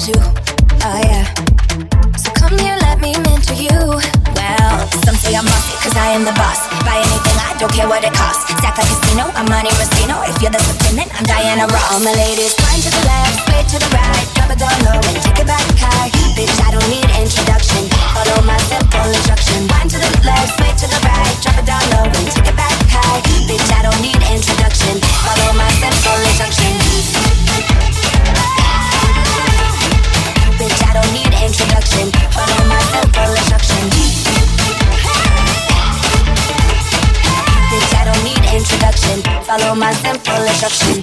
too. Oh yeah. So come here, let me mentor you. Well, some say I'm bossy, cause I am the boss. Buy anything, I don't care what it costs. Stack like casino, I'm Monte Rustino. If you're the supreme, I'm Diana Ross. All my ladies, wind to the left, sway to the right. Drop it down low and take it back high. Bitch, I don't need introduction. Follow my simple instruction. Wind to the left, sway to the right. Drop it down low and take it back high. Bitch, I don't need introduction. Follow my simple instruction. Bitch, I don't need introduction. Follow my simple instruction. Bitch, I don't need introduction. Follow my simple instruction.